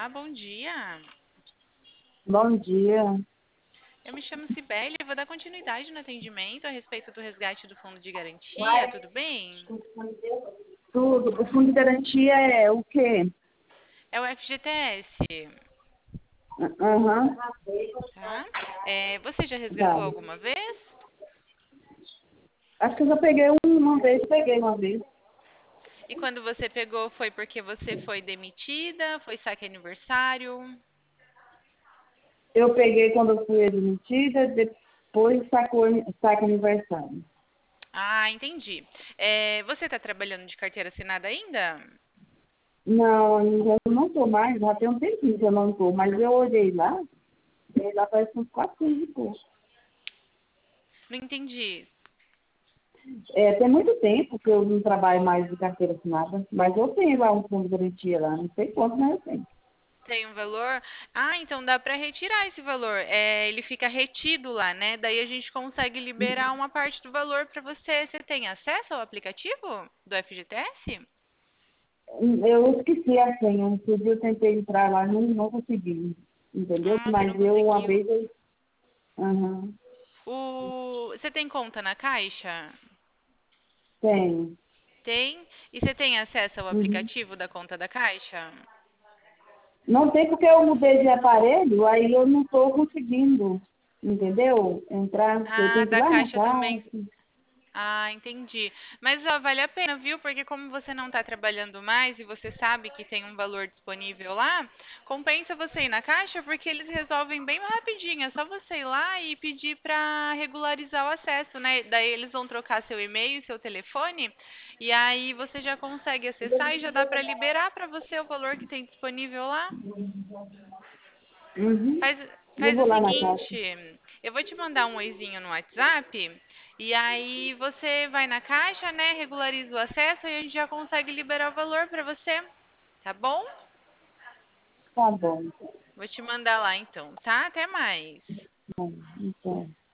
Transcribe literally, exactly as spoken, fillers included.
Olá, bom dia. Bom dia. Eu me chamo Cibele e vou dar continuidade no atendimento a respeito do resgate do fundo de garantia, tudo bem? Tudo. O fundo de garantia é o quê? É o F G T S, Aham. tá? É, você já Tá. resgatou alguma vez? Acho que eu já peguei um- uma vez, peguei uma vez. E quando você pegou, foi porque você foi demitida? Foi saque aniversário? Eu peguei quando eu fui admitida, depois sacou, saca aniversário. Ah, entendi. É, você está trabalhando de carteira assinada ainda? Não, ainda não estou mais, já tem um tempinho que eu não estou, mas eu olhei lá, e lá parece uns quatro anos de pouco. Não entendi. É, tem muito tempo que eu não trabalho mais de carteira assinada, mas eu tenho lá um fundo de garantia lá, não sei quanto, mas eu tenho. Tem um valor? Ah, então dá para retirar esse valor. É, ele fica retido lá, né? Daí a gente consegue liberar uma parte do valor para você. Você tem acesso ao aplicativo do F G T S? Eu esqueci a senha. Um dia eu tentei entrar lá, não, não consegui. Entendeu? Ah, você Mas não eu, uma conseguiu. vez, eu... Aham. O... Você tem conta na Caixa? Tenho. Tem? E você tem acesso ao Uhum. aplicativo da conta da Caixa? Não tem porque eu mudei de aparelho, aí eu não estou conseguindo, entendeu? Entrar. Eu Ah, tenho que ir da lá na Caixa também. caixa. Ah, entendi. Mas ó, vale a pena, viu? Porque como você não está trabalhando mais e você sabe que tem um valor disponível lá, compensa você ir na caixa porque eles resolvem bem rapidinho. É só você ir lá e pedir para regularizar o acesso, né? Daí eles vão trocar seu e-mail e seu telefone e aí você já consegue acessar e já dá para liberar para você o valor que tem disponível lá. Uhum. Faz, Eu faz vou o lá na caixa. seguinte, eu vou te mandar um oizinho no WhatsApp e aí você vai na caixa, né, regulariza o acesso e a gente já consegue liberar o valor para você, tá bom? Tá bom. Vou te mandar lá então, tá? Até mais. Tá bom. Então.